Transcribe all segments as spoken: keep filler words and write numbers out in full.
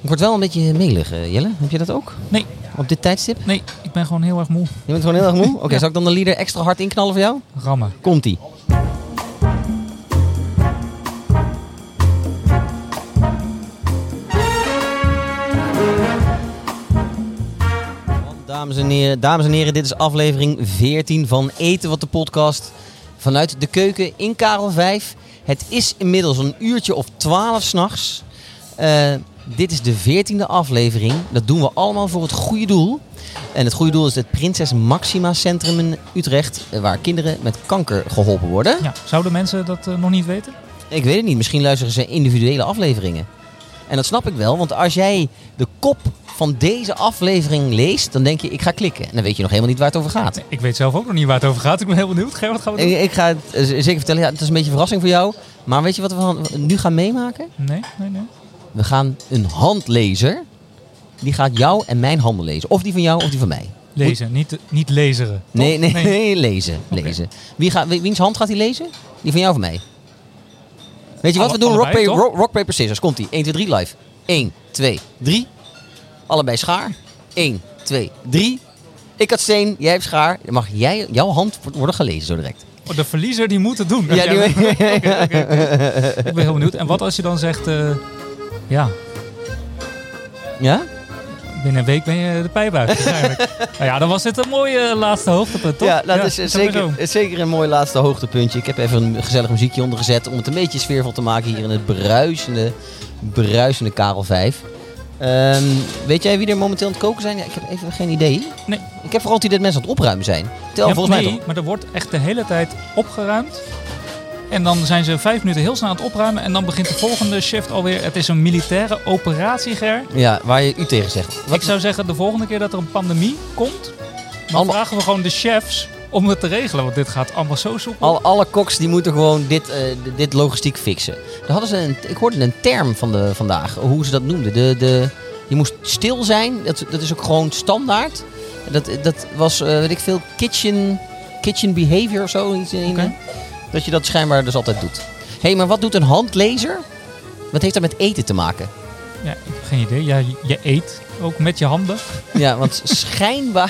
Ik word wel een beetje melig, uh, Jelle. Heb je dat ook? Nee. Op dit tijdstip? Nee, ik ben gewoon heel erg moe. Je bent gewoon heel erg moe? Oké, okay, ja. Zal ik dan de lieder extra hard inknallen voor jou? Rammen. Komt-ie. Dames en heren, dames en heren, dit is aflevering veertien van Eten Wat de podcast. Vanuit de keuken in Karel vijf. Het is inmiddels een uurtje of twaalf 's nachts. Uh, dit is de veertiende aflevering. Dat doen we allemaal voor het goede doel. En het goede doel is het Prinses Maxima Centrum in Utrecht, waar kinderen met kanker geholpen worden. Ja, zouden mensen dat uh, nog niet weten? Ik weet het niet. Misschien luisteren ze individuele afleveringen. En dat snap ik wel, want als jij de kop van deze aflevering leest, dan denk je, ik ga klikken. En dan weet je nog helemaal niet waar het over gaat. Ik weet zelf ook nog niet waar het over gaat. Ik ben heel benieuwd. Ger, wat gaan we doen? Ik, ik ga het zeker vertellen. Ja, het is een beetje een verrassing voor jou. Maar weet je wat we van nu gaan meemaken? Nee, nee, nee. We gaan een handlezer. Die gaat jou en mijn handen lezen. Of die van jou of die van mij. Lezen, niet, niet lezeren. Nee, nee, nee, nee, lezen. Okay. lezen. Wie gaat, wiens hand gaat hij lezen? Die van jou of van mij? Weet je wat Alle, we doen? allebei, rock, paper, rock, paper, scissors. Komt-ie. één, twee, drie, live. één, twee, drie. Allebei schaar. één, twee, drie. Ik had steen, jij hebt schaar. Dan mag jij, jouw hand worden gelezen zo direct. Oh, de verliezer die moet het doen. Ja, die... okay, okay, okay. Ik ben heel benieuwd. En wat als je dan zegt, uh, ja... Ja? Binnen een week ben je de pijp uit. nou ja, dan was dit een mooie uh, laatste hoogtepunt, toch? Ja, dat ja, is zeker, zeker een mooi laatste hoogtepuntje. Ik heb even een gezellig muziekje ondergezet om het een beetje sfeervol te maken hier in het bruisende, bruisende Karel vijf. Um, weet jij wie er momenteel aan het koken zijn? Ja, ik heb even geen idee. Nee. Ik heb vooral het idee dat mensen aan het opruimen zijn. Tel, ja, volgens nee, mij toch? maar er wordt echt de hele tijd opgeruimd. En dan zijn ze vijf minuten heel snel aan het opruimen. En dan begint de volgende shift alweer. Het is een militaire operatie, Ger. Ja, waar je u tegen zegt. Wat? Ik zou zeggen, de volgende keer dat er een pandemie komt... dan Allemaal... vragen we gewoon de chefs om het te regelen. Want dit gaat allemaal zo soepel. Al, alle koks die moeten gewoon dit, uh, dit logistiek fixen. Daar hadden ze een, ik hoorde een term van de, vandaag, hoe ze dat noemden. De, de, je moest stil zijn. Dat, dat is ook gewoon standaard. Dat, dat was, uh, weet ik veel, kitchen, kitchen behavior of zo. Iets in, okay. Dat je dat schijnbaar dus altijd doet. Hé, hey, maar wat doet een handlezer? Wat heeft dat met eten te maken? Ja, ik heb geen idee. Ja, je eet ook met je handen. Ja, want schijnbaar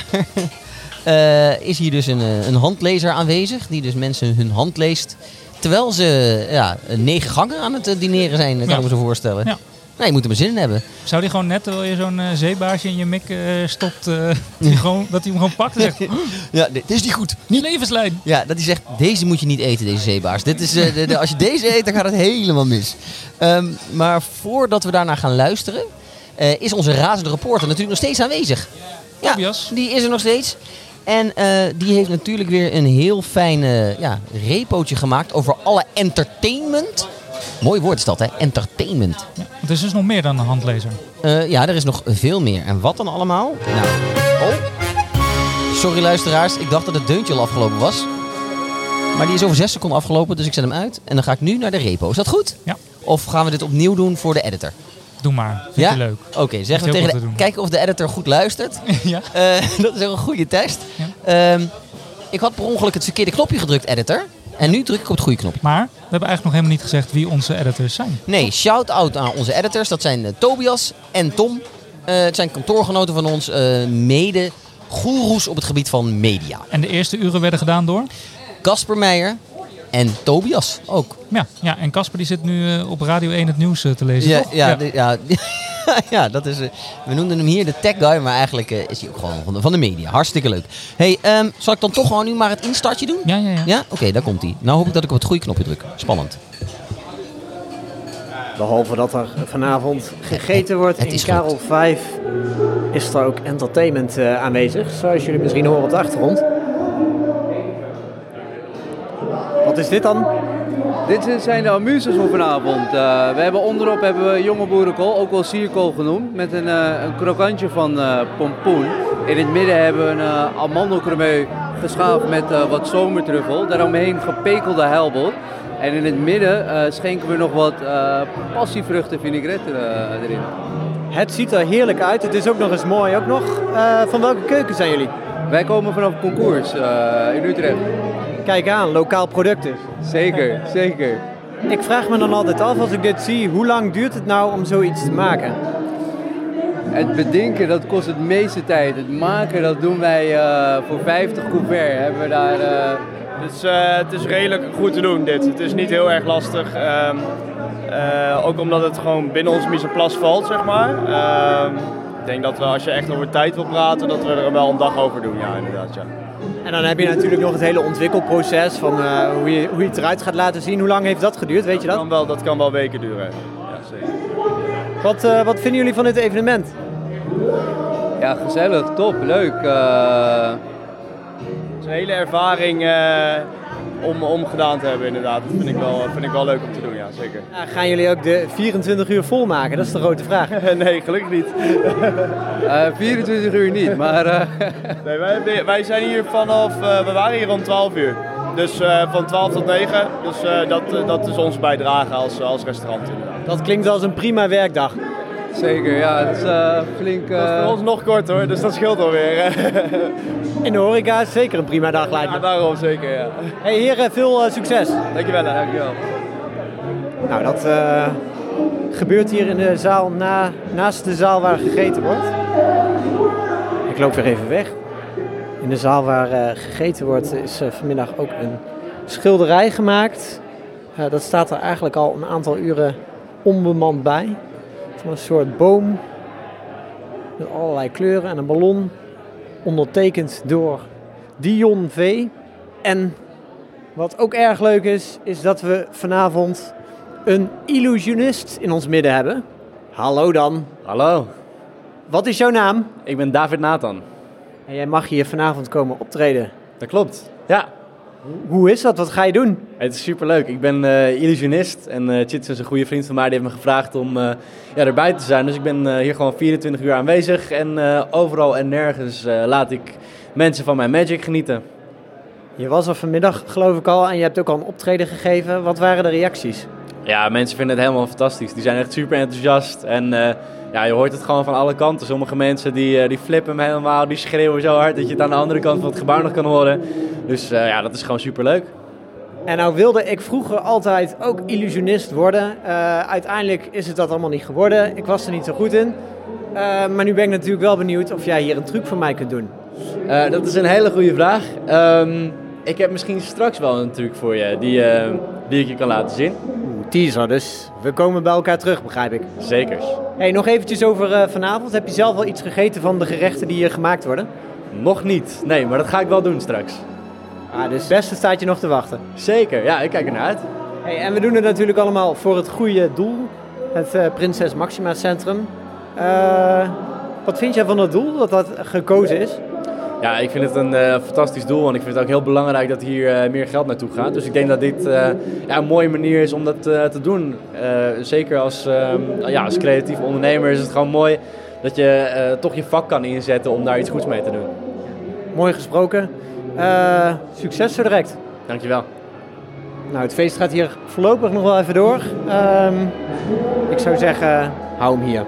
uh, is hier dus een, een handlezer aanwezig. Die dus mensen hun hand leest. Terwijl ze ja, negen gangen aan het dineren zijn, kan ja. ik me zo voorstellen. Ja. Nee, je moet er maar zin in hebben. Zou die gewoon net, terwijl je zo'n uh, zeebaasje in je mik uh, stopt, uh, die gewoon, dat hij hem gewoon pakt en zegt... Ja, dit is niet goed. Niet levenslijn. Ja, dat hij zegt, deze moet je niet eten, deze zeebaars. Dit is, uh, de, de, als je deze eet, dan gaat het helemaal mis. Um, maar voordat we daarna gaan luisteren, uh, is onze razende reporter natuurlijk nog steeds aanwezig. Ja, Tobias. Die is er nog steeds. En uh, die heeft natuurlijk weer een heel fijn uh, ja, repootje gemaakt over alle entertainment... Mooi woord is dat, hè? Entertainment. Ja, het is dus nog meer dan een handlezer. Uh, ja, er is nog veel meer. En wat dan allemaal? Nou, oh. Sorry luisteraars, ik dacht dat het deuntje al afgelopen was. Maar die is over zes seconden afgelopen, dus ik zet hem uit. En dan ga ik nu naar de repo. Is dat goed? Ja. Of gaan we dit opnieuw doen voor de editor? Doe maar, vind ja? je leuk. Oké, okay, zeggen we tegen de... Kijken of de editor goed luistert. Ja. Uh, dat is ook een goede test. Ja. Uh, ik had per ongeluk het verkeerde knopje gedrukt, editor. En nu druk ik op het goede knopje. Maar we hebben eigenlijk nog helemaal niet gezegd wie onze editors zijn. Nee, shout-out aan onze editors. Dat zijn uh, Tobias en Tom. Uh, het zijn kantoorgenoten van ons. Uh, mede goeroes op het gebied van media. En de eerste uren werden gedaan door? Casper Meijer en Tobias ook. Ja, ja en Casper die zit nu uh, op Radio één het nieuws uh, te lezen, ja, toch? Ja, ja. De, ja. Ja, dat is, uh, we noemden hem hier de tech guy, maar eigenlijk uh, is hij ook gewoon van de, van de media. Hartstikke leuk. Hey, um, zal ik dan toch gewoon nu maar het instartje doen? Ja, ja, ja. Ja? Oké, okay, daar komt hij. Nou hoop ik dat ik op het goede knopje druk. Spannend. Behalve dat er vanavond gegeten wordt het in Karel vijf, is er ook entertainment uh, aanwezig. Zoals jullie misschien horen op de achtergrond. Wat is dit dan? Dit zijn de amuses voor vanavond. Uh, we hebben onderop hebben we jonge boerenkool, ook wel sierkool genoemd, met een, uh, een krokantje van uh, pompoen. In het midden hebben we een uh, amandelcremeux geschaafd met uh, wat zomertruffel. Daaromheen gepekelde heilbot. En in het midden uh, schenken we nog wat uh, passievruchten vinaigrette uh, erin. Het ziet er heerlijk uit. Het is ook nog eens mooi. Ook nog. Uh, van welke keuken zijn jullie? Wij komen vanaf Concours uh, in Utrecht. Kijk aan, lokaal product dus. Zeker, zeker. Ik vraag me dan altijd af als ik dit zie, hoe lang duurt het nou om zoiets te maken? het bedenken, dat kost het meeste tijd. Het maken, dat doen wij uh, voor vijftig couverts. Hebben we daar... Uh... Dus, uh, het is redelijk goed te doen dit. Het is niet heel erg lastig. Um, uh, ook omdat het gewoon binnen ons mise en place valt, zeg maar. Um, ik denk dat we, als je echt over tijd wil praten, dat we er wel een dag over doen. Ja, inderdaad, ja. En dan heb je natuurlijk nog het hele ontwikkelproces van uh, hoe, je, hoe je het eruit gaat laten zien. Hoe lang heeft dat geduurd, weet je dat? Dat kan wel, dat kan wel weken duren. Ja, zeker. Wat, uh, wat vinden jullie van dit evenement? Ja, gezellig, top, leuk. Uh... Het is een hele ervaring uh, om, om gedaan te hebben, inderdaad. Dat vind ik wel, vind ik wel leuk om te doen, ja, zeker. Ja, gaan jullie ook de vierentwintig uur volmaken? Dat is de grote vraag. Nee, gelukkig niet. uh, vierentwintig uur niet, maar... Uh... nee, wij, wij zijn hier vanaf... Uh, we waren hier om twaalf uur. Dus uh, van twaalf tot negen. Dus uh, dat, uh, dat is onze bijdrage als, als restaurant, inderdaad. Dat klinkt als een prima werkdag. Zeker, ja, het is uh, flink... Uh... Dat is voor ons nog kort hoor, dus dat scheelt alweer. In de horeca is zeker een prima dag, lijkt me. Ja, daarom zeker, ja. Hey heren, veel uh, succes. Dankjewel, hè. Dankjewel. Nou, dat uh, gebeurt hier in de zaal na, naast de zaal waar gegeten wordt. Ik loop weer even weg. In de zaal waar uh, gegeten wordt is uh, vanmiddag ook een schilderij gemaakt. Uh, dat staat er eigenlijk al een aantal uren onbemand bij. Van een soort boom met allerlei kleuren en een ballon. Ondertekend door Dion V. En wat ook erg leuk is, is dat we vanavond een illusionist in ons midden hebben. Hallo dan. Hallo. Wat is jouw naam? Ik ben David Nathan. En jij mag hier vanavond komen optreden. Dat klopt, ja. Hoe is dat? Wat ga je doen? Het is superleuk. Ik ben uh, illusionist en uh, Chits is een goede vriend van mij. Die heeft me gevraagd om uh, ja, erbij te zijn. Dus ik ben uh, hier gewoon vierentwintig uur aanwezig. En uh, overal en nergens uh, laat ik mensen van mijn magic genieten. Je was er vanmiddag geloof ik al en je hebt ook al een optreden gegeven. Wat waren de reacties? Ja, mensen vinden het helemaal fantastisch. Die zijn echt super enthousiast. En uh, ja, je hoort het gewoon van alle kanten. Sommige mensen die, uh, die flippen hem helemaal. Die schreeuwen zo hard dat je het aan de andere kant van het gebouw nog kan horen. Dus uh, ja, dat is gewoon super leuk. En nou wilde ik vroeger altijd ook illusionist worden. Uh, uiteindelijk is het dat allemaal niet geworden. Ik was er niet zo goed in. Uh, maar nu ben ik natuurlijk wel benieuwd of jij hier een truc voor mij kunt doen. Uh, dat is een hele goede vraag. Um, ik heb misschien straks wel een truc voor je die, uh, die ik je kan laten zien. Oeh, teaser dus. We komen bij elkaar terug, begrijp ik. Zekers. Hey, nog eventjes over uh, vanavond. Heb je zelf wel iets gegeten van de gerechten die hier gemaakt worden? Nog niet. Nee, maar dat ga ik wel doen straks. Ah, dus het beste staat je nog te wachten. Zeker, ja, ik kijk ernaar uit. Hey, en we doen het natuurlijk allemaal voor het goede doel. Het uh, Prinses Maxima Centrum. Uh, wat vind jij van het doel dat dat gekozen is? Ja, ik vind het een uh, fantastisch doel en ik vind het ook heel belangrijk dat hier uh, meer geld naartoe gaat. Dus ik denk dat dit uh, ja, een mooie manier is om dat uh, te doen. Uh, zeker als, uh, ja, als creatief ondernemer is het gewoon mooi dat je uh, toch je vak kan inzetten om daar iets goeds mee te doen. Mooi gesproken. Uh, succes zo direct. Dankjewel. Nou, het feest gaat hier voorlopig nog wel even door. Um, ik zou zeggen, hou hem hier.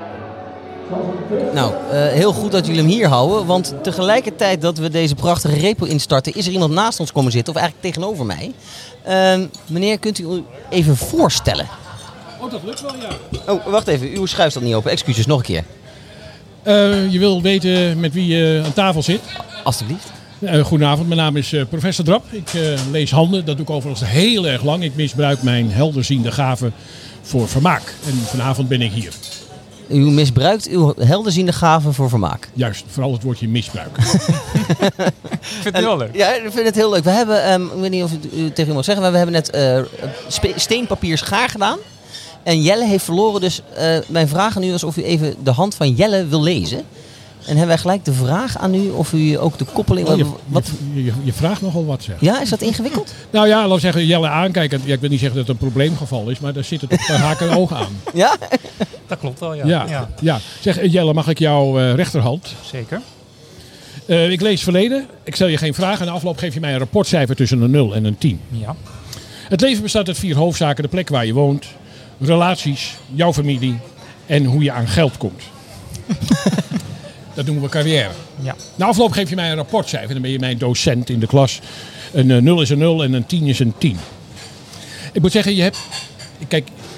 Nou, uh, heel goed dat jullie hem hier houden, want tegelijkertijd dat we deze prachtige repo instarten, is er iemand naast ons komen zitten, of eigenlijk tegenover mij. Uh, meneer, kunt u u even voorstellen? Oh, dat lukt wel, ja. Oh, wacht even, uw schuif staat niet open. Excuses, nog een keer. Uh, je wil weten met wie je aan tafel zit? Alsjeblieft. Uh, goedenavond, mijn naam is uh, professor Drap. Ik uh, lees handen, dat doe ik overigens heel erg lang. Ik misbruik mijn helderziende gaven voor vermaak. En vanavond ben ik hier. U misbruikt uw helderziende gaven voor vermaak. Juist, vooral het woordje misbruik. Ik vind het heel leuk. Ja, ik vind het heel leuk. We hebben, um, ik weet niet of u, u tegen u mag zeggen, maar we hebben net uh, spe- steenpapier schaar gedaan. En Jelle heeft verloren, dus uh, mijn vraag aan u is of u even de hand van Jelle wil lezen. En hebben wij gelijk de vraag aan u of u ook de koppeling... Oh, je, wat... je, je, je vraagt nogal wat, zeg. Ja, is dat ingewikkeld? Nou ja, laten we zeggen, Jelle aankijken. Ja, ik wil niet zeggen dat het een probleemgeval is, maar daar zitten toch een haken en ogen aan. Ja? Dat klopt wel, ja. Ja, ja. ja. Zeg, Jelle, mag ik jouw uh, rechterhand? Zeker. Uh, ik lees verleden. Ik stel je geen vraag. En de afloop geef je mij een rapportcijfer tussen een nul en een tien. Ja. Het leven bestaat uit vier hoofdzaken. De plek waar je woont, relaties, jouw familie en hoe je aan geld komt. Dat noemen we carrière. Ja. Na afloop geef je mij een rapportcijfer. Dan ben je mijn docent in de klas. Een uh, nul is een nul en een tien is een tien. Ik moet zeggen, je hebt... Kijk,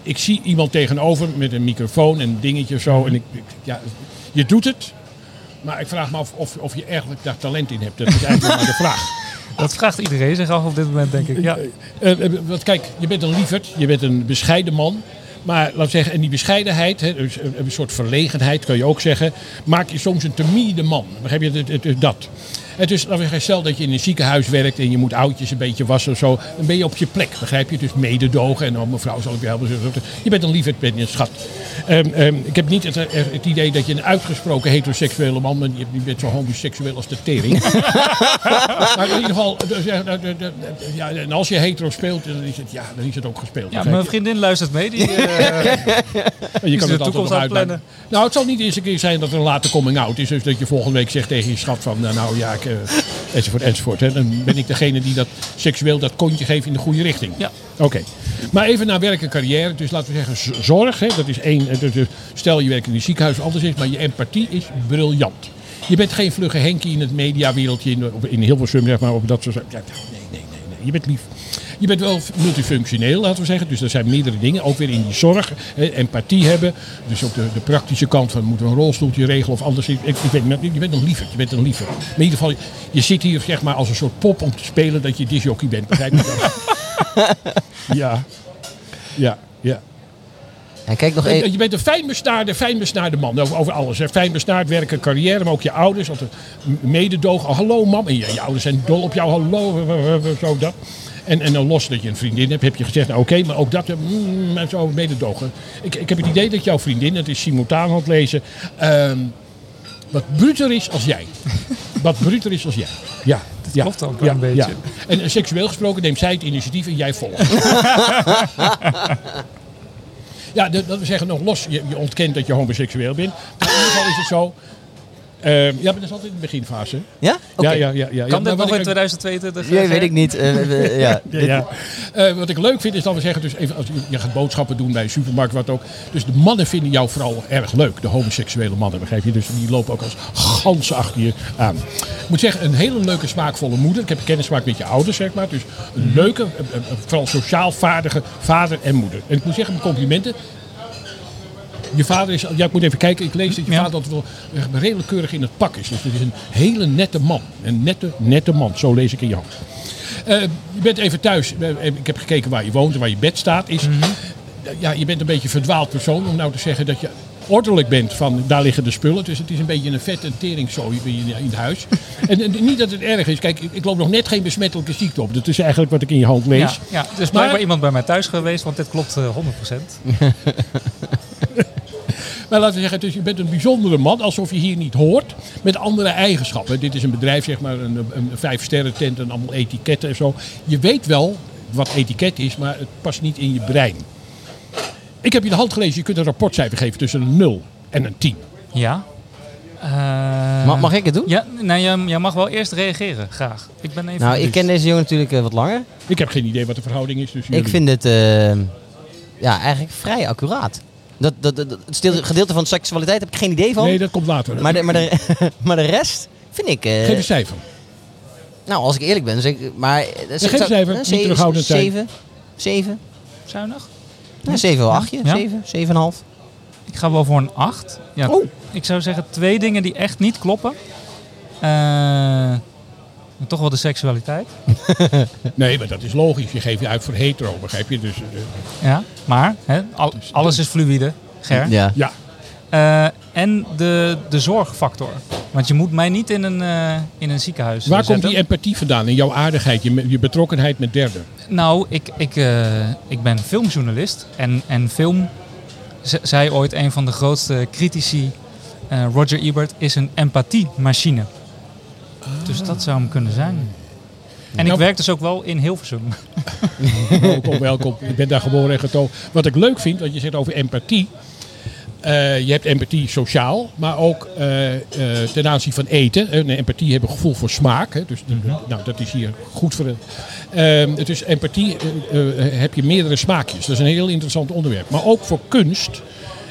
ik zie iemand tegenover met een microfoon en een dingetje of zo. En ik, ik, ja, je doet het. Maar ik vraag me af of, of je eigenlijk daar talent in hebt. Dat is eigenlijk maar de vraag. Dat vraagt iedereen zich af op dit moment, denk ik. Ja. Uh, uh, want kijk, je bent een lieverd, je bent een bescheiden man. Maar laten we zeggen, en die bescheidenheid, hè, dus een, een soort verlegenheid kan je ook zeggen, maak je soms een timide man. Begrijp je het, het, het, dat? Het is, laten we zeggen, stel dat je in een ziekenhuis werkt en je moet oudjes een beetje wassen of zo. Dan ben je op je plek, begrijp je? Dus mededogen en oh, mevrouw zal ik je helpen. Je bent een lieverd, ben je een schat. Um, um, ik heb niet het, het idee dat je een uitgesproken heteroseksuele man bent. Je bent zo homoseksueel als de tering. Maar in ieder geval, dus, ja, en als je hetero speelt, dan is het, ja, dan is het ook gespeeld. Ja, mijn vriendin luistert mee. Die, uh, je kan het altijd nog uitplannen. Nou, het zal niet eens een keer zijn dat er een late coming out is. Dus dat je volgende week zegt tegen je schat van, nou ja, ik, uh, enzovoort, enzovoort. Hè. Dan ben ik degene die dat seksueel dat kontje geeft in de goede richting. Ja. Oké. Okay. Maar even naar werk en carrière. Dus laten we zeggen, zorg. Hè, dat is één. Dus stel je werkt in een ziekenhuis of anders is, maar je empathie is briljant. Je bent geen vlugge Henkie in het mediawereldje, in, in Hilversum, zeg maar, op dat soort. Ja, nee, nee, nee, nee. Je bent lief. Je bent wel multifunctioneel, laten we zeggen. Dus er zijn meerdere dingen. Ook weer in die zorg. Hè, empathie hebben. Dus ook de, de praktische kant van moeten we een rolstoeltje regelen of anders. Ik, ik weet, je bent een lieverd. Je bent een lieverd. Maar in ieder geval, je zit hier zeg maar als een soort pop om te spelen dat je disjockey bent. Begrijp je dat? Ja. Ja. Ja. En kijk nog even. Je bent een fijn besnaarde, fijn besnaarde man. Over, over alles. Hè. Fijn besnaard, werken, carrière. Maar ook je ouders. Altijd mededogen. Oh, hallo mam. En je, je ouders zijn dol op jou. Hallo. Zo dat. En, en dan los dat je een vriendin hebt, heb je gezegd, nou oké, okay, maar ook dat, mm, zo mededogen. Ik, ik heb het idee dat jouw vriendin, het is simultaan aan het lezen, um, wat bruter is als jij. Wat bruter is als jij. Ja. Dat ja, klopt ook ja, een beetje. Ja. En, en seksueel gesproken neemt zij het initiatief en jij volgt. Ja, dat we zeggen nog los, je, je ontkent dat je homoseksueel bent. Maar in ieder geval is het zo. Uh, ja, maar dat is altijd in de beginfase. Ja? Okay. Ja, ja, ja, ja. Kan ja, dit nog in ik, tweeduizend tweeëntwintig? Nee, weet ik niet. Uh, uh, ja. ja, ja. Uh, wat ik leuk vind is dat we zeggen, dus even als je, je gaat boodschappen doen bij een supermarkt, wat ook. Dus de mannen vinden jou vooral erg leuk. De homoseksuele mannen, begrijp je? Dus die lopen ook als ganzen achter je aan. Ik moet zeggen, een hele leuke, smaakvolle moeder. Ik heb kennis gemaakt met je ouders, zeg maar. Dus een leuke, vooral sociaal vaardige vader en moeder. En ik moet zeggen, mijn complimenten. Je vader is, ja, ik moet even kijken, ik lees dat je ja. vader altijd wel redelijk keurig in het pak is. Dus het is een hele nette man. Een nette, nette man, zo lees ik in je hand. Uh, je bent even thuis, ik heb gekeken waar je woont en waar je bed staat. Is, mm-hmm. Ja, je bent een beetje een verdwaald persoon om nou te zeggen dat je ordelijk bent van daar liggen de spullen. Dus het is een beetje een vette teringzooi in het huis. en, en niet dat het erg is. Kijk, ik, ik loop nog net geen besmettelijke ziekte op. Dat is eigenlijk wat ik in je hand lees. Ja, ja. Er is blijkbaar iemand bij mij thuis geweest, want dit klopt uh, honderd procent. Maar laten we zeggen, dus je bent een bijzondere man, alsof je hier niet hoort, met andere eigenschappen. Dit is een bedrijf, zeg maar, een, een vijf sterren tent en allemaal etiketten en zo. Je weet wel wat etiket is, maar het past niet in je brein. Ik heb je de hand gelezen, je kunt een rapportcijfer geven tussen een nul en een tien. Ja. Uh, mag, mag ik het doen? Ja, nou, jij, jij mag wel eerst reageren, graag. Ik ben even nou, ik ken deze jongen natuurlijk uh, wat langer. Ik heb geen idee wat de verhouding is. Dus ik vind het uh, ja, eigenlijk vrij accuraat. Dat, dat, dat, het stil, gedeelte van seksualiteit heb ik geen idee van. Nee, dat komt later. Maar de, maar de, maar de rest vind ik... Uh, geef een cijfer. Nou, als ik eerlijk ben, zeg ik... Maar, ja, geef een cijfer, uh, niet terughoudend zijn. Zeven. Zeven. Zuinig? Ja, zeven wel achtje. Ja. Zeven. Zeven en half. Ik ga wel voor een acht. Ja, oh. Ik zou zeggen twee dingen die echt niet kloppen. Uh, toch wel de seksualiteit. Nee, maar dat is logisch. Je geeft je uit voor hetero, begrijp je? Dus, uh, ja, maar hè, al, alles is fluïde, Ger. Ja. ja. Uh, en de, de zorgfactor. Want je moet mij niet in een, uh, in een ziekenhuis Waar zetten. komt die empathie vandaan? En jouw aardigheid, je, je betrokkenheid met derden? Nou, ik, ik, uh, ik ben filmjournalist. En, en film, z- zei ooit een van de grootste critici, uh, Roger Ebert, is een empathiemachine. Ah. Dus dat zou hem kunnen zijn. En nou, ik werk dus ook wel in Hilversum. Welkom, welkom. Ik ben daar geboren en getogen. Wat ik leuk vind, wat je zegt over empathie. Uh, je hebt empathie sociaal, maar ook uh, uh, ten aanzien van eten. Uh, empathie hebben gevoel voor smaak. Hè, dus uh, nou, dat is hier goed voor. Uh, het is empathie uh, uh, heb je meerdere smaakjes. Dat is een heel interessant onderwerp. Maar ook voor kunst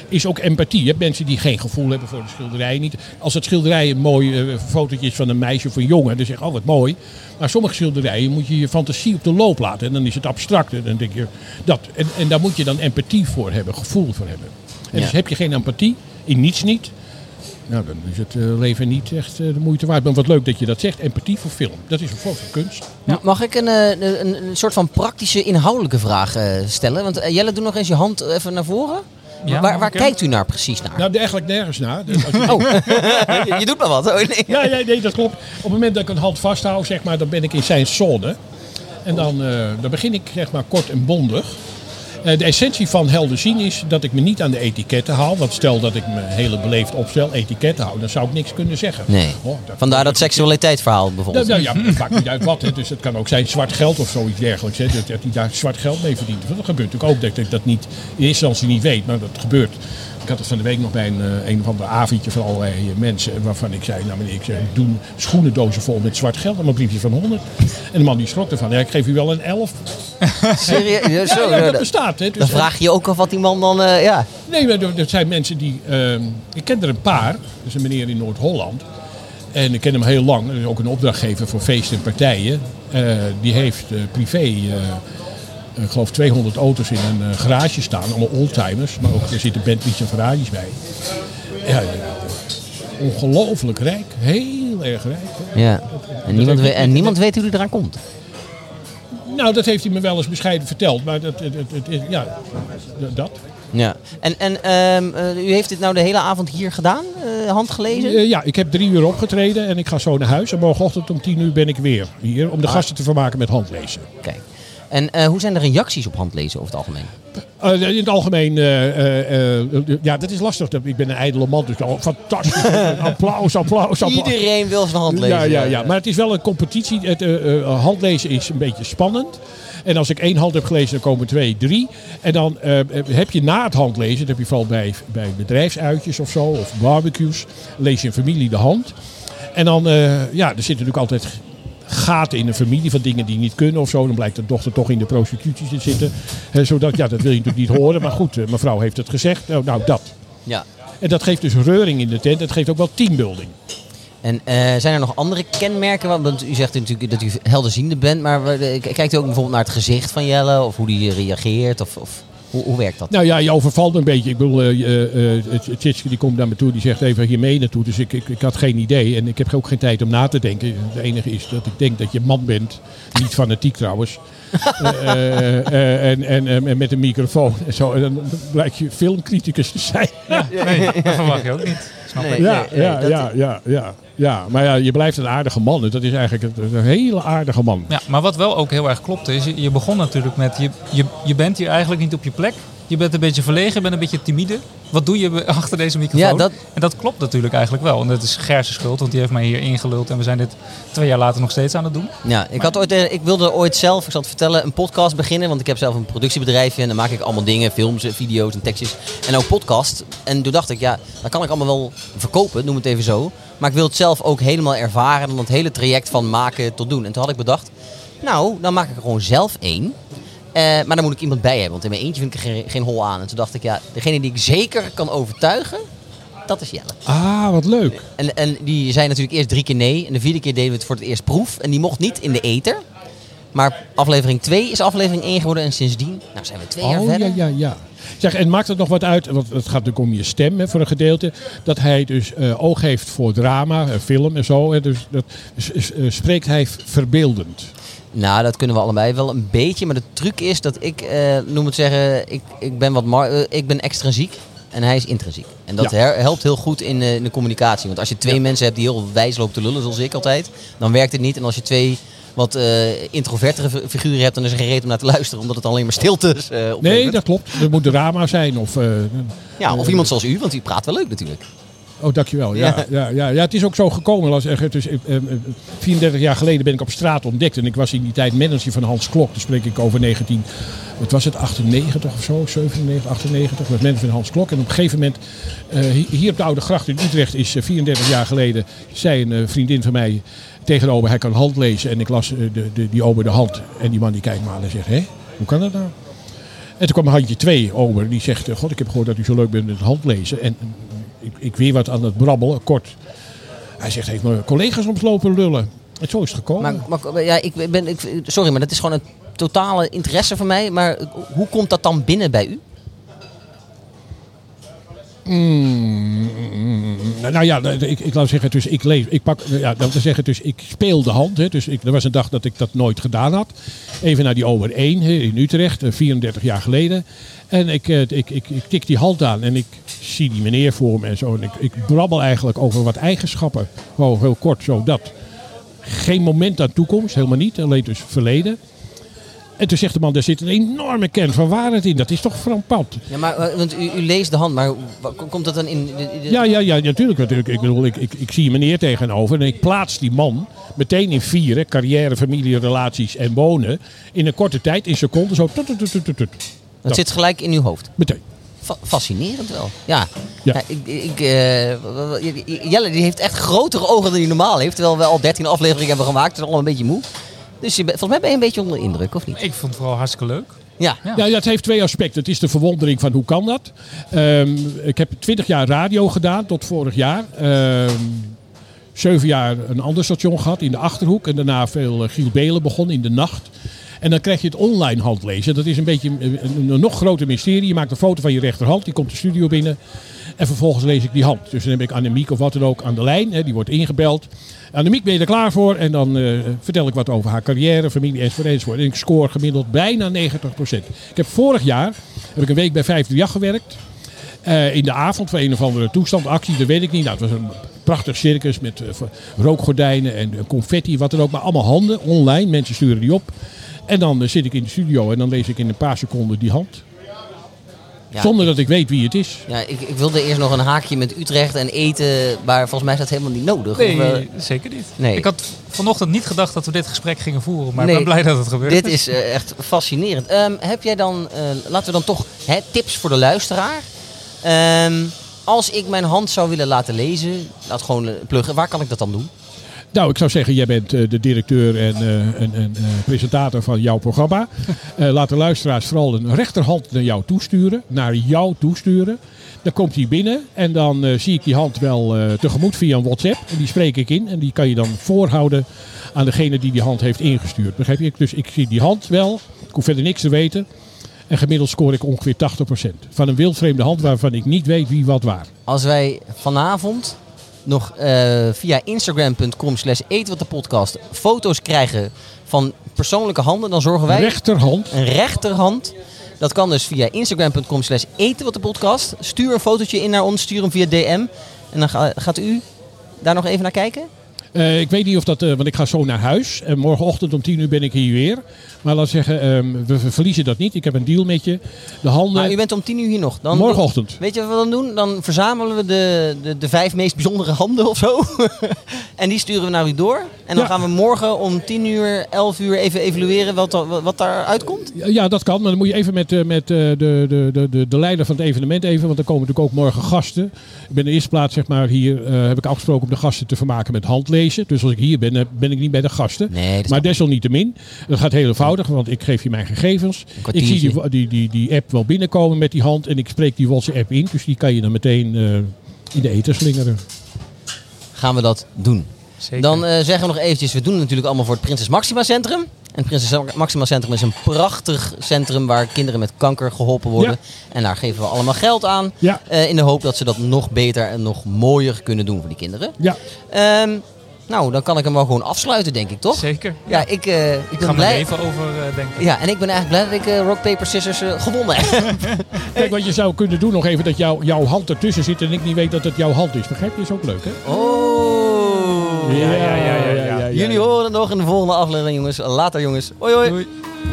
is ook empathie. Je hebt mensen die geen gevoel hebben voor de schilderijen. Niet. Als het schilderij een mooi uh, fotootje is van een meisje of een jongen, dan zeg je, oh wat mooi. Maar sommige schilderijen moet je je fantasie op de loop laten. En dan is het abstract. En dan denk je dat. En, en daar moet je dan empathie voor hebben, gevoel voor hebben. En ja. Dus heb je geen empathie, in niets niet, nou, dan is het uh, leven niet echt uh, de moeite waard. Maar wat leuk dat je dat zegt, empathie voor film. Dat is een vorm van kunst. Ja. Mag ik een, een, een, een soort van praktische, inhoudelijke vraag uh, stellen? Want uh, Jelle, doe nog eens je hand even naar voren. Ja, waar waar kijkt u naar precies naar? Nou, eigenlijk nergens naar. Dus als je oh, je, je doet maar wat. Oh, nee. Ja, ja, nee, dat klopt. Op het moment dat ik een hand vasthoud, zeg maar, dan ben ik in zijn zone. En dan, uh, dan begin ik zeg maar kort en bondig. Uh, de essentie van helder zien is dat ik me niet aan de etiketten hou. Want stel dat ik me hele beleefd opstel, etiketten hou, dan zou ik niks kunnen zeggen. Nee. Oh, dat Vandaar dat seksualiteitsverhaal bijvoorbeeld. Nou, nou, ja, het maakt niet uit wat. Hè. Dus het kan ook zijn zwart geld of zoiets dergelijks. Hè. Dat, dat hij daar zwart geld mee verdient. Dat gebeurt natuurlijk ook dat ik dat niet in eerste instantie niet weet. Maar dat gebeurt. Ik had het van de week nog bij een, een of ander avondje van allerlei mensen. Waarvan ik zei, nou meneer, ik, zei, ik doe schoenendozen vol met zwart geld. En een briefje van honderd. En de man die schrok ervan. Ja, ik geef u wel een elf. Serieus? Ja, ja, dat bestaat. Hè. Dus dan vraag je je ook af wat die man dan... Uh, ja. Nee, maar er zijn mensen die... Uh, ik ken er een paar. Dat is een meneer in Noord-Holland. En ik ken hem heel lang. Dat is ook een opdrachtgever voor feesten en partijen. Uh, die heeft uh, privé... Uh, ik geloof tweehonderd auto's in een uh, garage staan. Allemaal oldtimers. Maar ook er zitten Bentleys en Ferraris bij. Ja, ongelooflijk rijk. Heel erg rijk. Hè. Ja. En niemand, we, en niemand weet hoe hij eraan komt. Nou, dat heeft hij me wel eens bescheiden verteld. Maar dat, dat, dat, ja, dat. Ja. En, en um, uh, u heeft dit nou de hele avond hier gedaan? Uh, handgelezen? Uh, ja, ik heb drie uur opgetreden en ik ga zo naar huis. En morgenochtend om tien uur ben ik weer hier om de ah. gasten te vermaken met handlezen. Kijk. En uh, hoe zijn de reacties op handlezen over het algemeen? Uh, in het algemeen, uh, uh, uh, ja, dat is lastig. Ik ben een ijdele man, dus oh, fantastisch. applaus, applaus, applaus. Iedereen wil zijn handlezen. Ja, ja, ja, maar het is wel een competitie. Het uh, uh, handlezen is een beetje spannend. En als ik één hand heb gelezen, dan komen twee, drie. En dan uh, heb je na het handlezen, dat heb je vooral bij, bij bedrijfsuitjes of zo, of barbecues, lees je een familie de hand. En dan, uh, ja, er zitten natuurlijk altijd gaten in een familie van dingen die niet kunnen of zo. Dan blijkt de dochter toch in de prostitutie te zitten. He, zodat, ja, dat wil je natuurlijk niet horen. Maar goed, uh, mevrouw heeft het gezegd. Nou, nou, dat. Ja. En dat geeft dus reuring in de tent. Dat geeft ook wel teambuilding. En uh, zijn er nog andere kenmerken? Want u zegt natuurlijk dat u helderziende bent. Maar uh, kijkt u ook bijvoorbeeld naar het gezicht van Jelle? Of hoe die reageert? Of, of hoe, hoe werkt dat? Nou ja, je overvalt me een beetje. Ik bedoel, uh, uh, Tjitske die komt naar me toe. Die zegt even hier mee naartoe. Dus ik, ik, ik had geen idee. En ik heb ook geen tijd om na te denken. Het enige is dat ik denk dat je man bent. Niet fanatiek trouwens. uh, uh, uh, en, en, uh, en met een microfoon. En, zo, en dan blijkt je filmcriticus te zijn. Ja, nee, dat verwacht je ook niet. Snap nee, ik. Ja, nee, ja, nee, ja, dat... ja, ja, ja. Maar ja, je blijft een aardige man. Dat is eigenlijk een, een hele aardige man. Ja, maar wat wel ook heel erg klopt is, je, je begon natuurlijk met, je, je, je bent hier eigenlijk niet op je plek. Je bent een beetje verlegen, je bent een beetje timide. Wat doe je achter deze microfoon? Ja, dat... En dat klopt natuurlijk eigenlijk wel. En dat is Ger's schuld, want die heeft mij hier ingeluld. En we zijn dit twee jaar later nog steeds aan het doen. Ja, ik, had ooit, ik wilde ooit zelf, ik zal het vertellen, een podcast beginnen. Want ik heb zelf een productiebedrijfje en dan maak ik allemaal dingen, films, video's en tekstjes. En ook podcast. En toen dacht ik, ja, dat kan ik allemaal wel verkopen, noem het even zo. Maar ik wil het zelf ook helemaal ervaren. En het hele traject van maken tot doen. En toen had ik bedacht, nou, dan maak ik er gewoon zelf één. Uh, maar dan moet ik iemand bij hebben, want in mijn eentje vind ik er geen, geen hol aan. En toen dacht ik, ja, degene die ik zeker kan overtuigen, dat is Jelle. Ah, wat leuk. En, en die zei natuurlijk eerst drie keer nee. En de vierde keer deden we het voor het eerst proef. En die mocht niet in de ether. Maar aflevering twee is aflevering één geworden. En sindsdien, nou zijn we twee oh, jaar verder. Ja, ja, ja. Zeg, en maakt het nog wat uit, want het gaat natuurlijk om je stem hè, voor een gedeelte, dat hij dus uh, oog heeft voor drama, uh, film en zo. Hè, dus dat uh, spreekt hij verbeeldend. Nou, dat kunnen we allebei wel een beetje. Maar de truc is dat ik, uh, noem het zeggen, ik, ik ben wat mar- uh, ik ben extrinsiek en hij is intrinsiek. En dat ja. her- helpt heel goed in, uh, in de communicatie. Want als je twee ja. mensen hebt die heel wijs lopen te lullen, zoals ik altijd, dan werkt het niet. En als je twee wat uh, introvertere figuren hebt, dan is er geen reden om naar te luisteren, omdat het alleen maar stilte is. Uh, nee, dat klopt. Er moet drama zijn. Of, uh, ja, of uh, iemand zoals u, want u praat wel leuk natuurlijk. Oh, dankjewel. Ja, ja. Ja, ja, ja, het is ook zo gekomen. Als, dus, uh, vierendertig jaar geleden ben ik op straat ontdekt. En ik was in die tijd manager van Hans Klok. Dan spreek ik over negentien, wat was het, achtennegentig of zo? zevenennegentig, achtennegentig. Ik was manager van Hans Klok. En op een gegeven moment, uh, hier op de Oude Gracht in Utrecht is uh, vierendertig jaar geleden, zei een uh, vriendin van mij tegenover, hij kan hand lezen. En ik las uh, de, de, die ober de hand. En die man die kijkt me aan en zegt, hé, hoe kan dat nou? En toen kwam handje twee over. Die zegt, god, ik heb gehoord dat u zo leuk bent met het handlezen. En ik, ik weer wat aan het brabbelen, kort. Hij zegt, heeft mijn collega's soms lopen lullen. En zo is het gekomen. Maar, maar ja, ik ben, ik, sorry, maar dat is gewoon een totale interesse van mij. Maar hoe komt dat dan binnen bij u? Mm, nou ja, ik, ik laat zeggen, dus ik lees, ik pak, ja, dat wil zeggen, dus ik speel de hand. Hè, dus ik, er was een dag dat ik dat nooit gedaan had. Even naar die Ober één hè, in Utrecht, vierendertig jaar geleden. En ik, ik, ik, ik, ik tik die hand aan en ik zie die meneer voor me en zo. En ik, ik brabbel eigenlijk over wat eigenschappen. Gewoon heel kort, zo dat. Geen moment aan toekomst, helemaal niet. Alleen dus verleden. En toen zegt de man, daar zit een enorme kern van waarheid in. Dat is toch frappant. Ja, maar want u, u leest de hand, maar komt dat dan in... De, de... Ja, ja, ja, natuurlijk. natuurlijk. Ik bedoel, ik, ik, ik zie een meneer tegenover en ik plaats die man meteen in vieren. Carrière, familie, relaties en wonen. In een korte tijd, in seconden, zo. Tut, tut, tut, tut, tut. Dat, dat zit gelijk in uw hoofd. Meteen. Fa- fascinerend wel. Ja. Ja. ja ik, ik, uh, Jelle die heeft echt grotere ogen dan hij normaal heeft. Terwijl we al dertien afleveringen hebben gemaakt. Het is allemaal een beetje moe. Dus je, volgens mij ben je een beetje onder indruk, of niet? Ik vond het vooral hartstikke leuk. Ja. Ja. Ja, ja, het heeft twee aspecten. Het is de verwondering van hoe kan dat. Um, ik heb twintig jaar radio gedaan tot vorig jaar. Um, Zeven jaar een ander station gehad in de Achterhoek. En daarna veel uh, Giel Belen begon in de nacht. En dan krijg je het online handlezen. Dat is een beetje een, een, een nog groter mysterie. Je maakt een foto van je rechterhand. Die komt de studio binnen. En vervolgens lees ik die hand. Dus dan heb ik Annemiek of wat dan ook aan de lijn. Hè, die wordt ingebeld. Annemiek, ben je er klaar voor? En dan uh, vertel ik wat over haar carrière, familie enzovoort, enzovoort. En ik score gemiddeld bijna negentig procent. Ik heb vorig jaar heb ik een week bij vijfendertig gewerkt. Uh, in de avond voor een of andere toestandactie, dat weet ik niet. Nou, het was een prachtig circus met uh, rookgordijnen en uh, confetti, wat dan ook. Maar allemaal handen, online. Mensen sturen die op. En dan uh, zit ik in de studio en dan lees ik in een paar seconden die hand. Ja, zonder dat ik weet wie het is. Ja, ik, ik wilde eerst nog een haakje met Utrecht en eten, maar volgens mij is dat helemaal niet nodig. Nee, of, uh, zeker niet. Nee. Ik had vanochtend niet gedacht dat we dit gesprek gingen voeren, maar nee, ik ben blij dat het gebeurt. Dit is uh, echt fascinerend. Um, heb jij dan, uh, laten we dan toch hè, tips voor de luisteraar. Um, als ik mijn hand zou willen laten lezen, laat gewoon uh, pluggen, waar kan ik dat dan doen? Nou, ik zou zeggen, jij bent uh, de directeur en, uh, en, en uh, presentator van jouw programma. Uh, laat de luisteraars vooral een rechterhand naar jou toesturen. Naar jou toesturen. Dan komt die binnen en dan uh, zie ik die hand wel uh, tegemoet via een WhatsApp. En die spreek ik in en die kan je dan voorhouden aan degene die die hand heeft ingestuurd. Begrijp je? Dus ik zie die hand wel. Ik hoef verder niks te weten. En gemiddeld scoor ik ongeveer tachtig procent. Van een wildvreemde hand waarvan ik niet weet wie wat waar. Als wij vanavond nog uh, via instagram punt com slash eten wat de podcast foto's krijgen van persoonlijke handen, dan zorgen wij... Rechterhand. Een rechterhand. Dat kan dus via instagram punt com slash eten wat de podcast. Stuur een fotootje in naar ons, stuur hem via D M. En dan ga, gaat u daar nog even naar kijken? Uh, ik weet niet of dat, uh, want ik ga zo naar huis. En morgenochtend om tien uur ben ik hier weer. Maar laat zeggen, um, we verliezen dat niet. Ik heb een deal met je. De handen... Maar u bent om tien uur hier nog. Dan morgenochtend. Weet je wat we dan doen? Dan verzamelen we de, de, de vijf meest bijzondere handen of zo. En die sturen we naar u door. En dan ja. gaan we morgen om tien uur, elf uur even evalueren wat, wat, wat daar uitkomt. Ja, dat kan. Maar dan moet je even met, uh, met uh, de, de, de, de leider van het evenement even. Want er komen natuurlijk ook morgen gasten. Ik ben in de eerste plaats, zeg maar, hier uh, heb ik afgesproken om de gasten te vermaken met handlezen. Dus als ik hier ben, uh, ben ik niet bij de gasten. Nee, maar desalniettemin. Dat gaat heel eenvoudig, want ik geef je mijn gegevens. Ik zie die, die, die, die app wel binnenkomen met die hand. En ik spreek die WhatsApp in. Dus die kan je dan meteen uh, in de eten slingeren. Gaan we dat doen. Zeker. Dan uh, zeggen we nog eventjes, we doen het natuurlijk allemaal voor het Prinses Maxima Centrum. En het Prinses Maxima Centrum is een prachtig centrum waar kinderen met kanker geholpen worden. Ja. En daar geven we allemaal geld aan. Ja. Uh, in de hoop dat ze dat nog beter en nog mooier kunnen doen voor die kinderen. Ja. Um, nou, dan kan ik hem wel gewoon afsluiten, denk ik, toch? Zeker. Ja, ik, uh, ik ben ik ga blij. er even over uh, denken. Ja, en ik ben eigenlijk blij dat ik uh, rock, paper, scissors uh, gewonnen heb. Kijk, wat je zou kunnen doen nog even dat jou, jouw hand ertussen zit en ik niet weet dat het jouw hand is. Begrijp je? Is ook leuk, hè? Oh. Ja, ja, ja, ja, ja, ja. Jullie horen het nog in de volgende aflevering, jongens. Later, jongens. Hoi, hoi. Doei.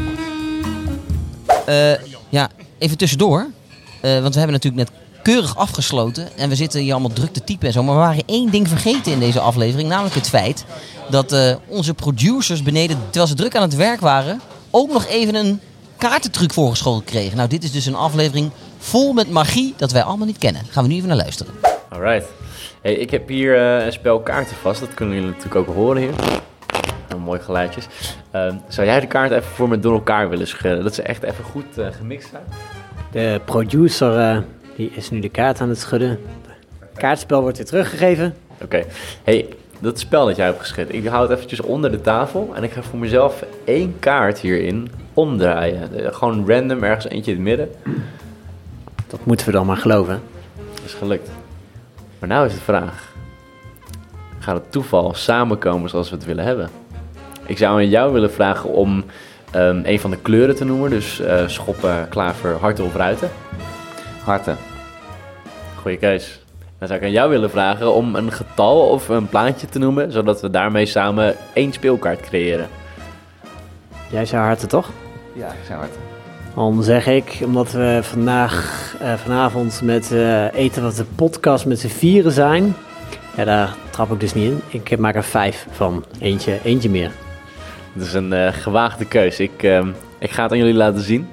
Uh, ja, even tussendoor. Uh, want we hebben natuurlijk net keurig afgesloten. En we zitten hier allemaal druk te typen en zo. Maar we waren één ding vergeten in deze aflevering. Namelijk het feit dat uh, onze producers beneden, terwijl ze druk aan het werk waren, ook nog even een kaartentruc voorgeschoteld kregen. Nou, dit is dus een aflevering vol met magie dat wij allemaal niet kennen. Gaan we nu even naar luisteren. Alright. Hey, ik heb hier uh, een spel kaarten vast. Dat kunnen jullie natuurlijk ook horen hier. mooie geluidjes. Uh, zou jij de kaart even voor me door elkaar willen schudden? Dat ze echt even goed uh, gemixt zijn? De producer uh, die is nu de kaart aan het schudden. Het kaartspel wordt weer teruggegeven. Oké. Okay. Hey, dat spel dat jij hebt geschud, ik hou het eventjes onder de tafel en ik ga voor mezelf één kaart hierin omdraaien. Uh, gewoon random, ergens eentje in het midden. Dat moeten we dan maar geloven. Dat is gelukt. Maar nou is de vraag. Gaat het toeval samenkomen zoals we het willen hebben? Ik zou aan jou willen vragen om um, een van de kleuren te noemen. Dus uh, schoppen, klaver, harten of ruiten. Harten. Goeie keus. Dan zou ik aan jou willen vragen om een getal of een plaatje te noemen, zodat we daarmee samen één speelkaart creëren. Jij zei harten, toch? Ja, ik zei harten. Dan zeg ik, omdat we vandaag, uh, vanavond met uh, eten wat de podcast met z'n vieren zijn. Ja, daar trap ik dus niet in. Ik maak er vijf van. Eentje, eentje meer. Dat is een uh, gewaagde keus. Ik, uh, ik ga het aan jullie laten zien.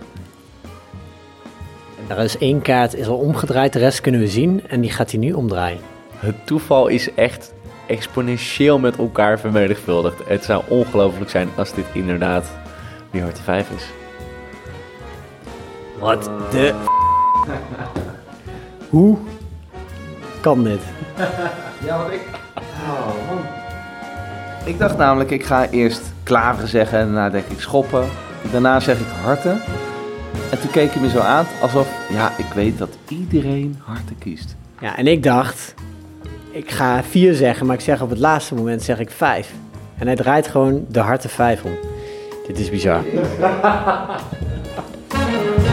Er is één kaart is al omgedraaid, de rest kunnen we zien. En die gaat hij nu omdraaien. Het toeval is echt exponentieel met elkaar vermenigvuldigd. Het zou ongelooflijk zijn als dit inderdaad die harten vijf is. Wat de... Hoe kan dit? Ja, wat ik... Oh, man. Ik dacht namelijk, ik ga eerst klaver zeggen en daarna denk ik schoppen. Daarna zeg ik harten. En toen keek hij me zo aan alsof, ja, ik weet dat iedereen harten kiest. Ja, en ik dacht, ik ga vier zeggen, maar ik zeg op het laatste moment zeg ik vijf. En hij draait gewoon de harten vijf om. Dit is bizar.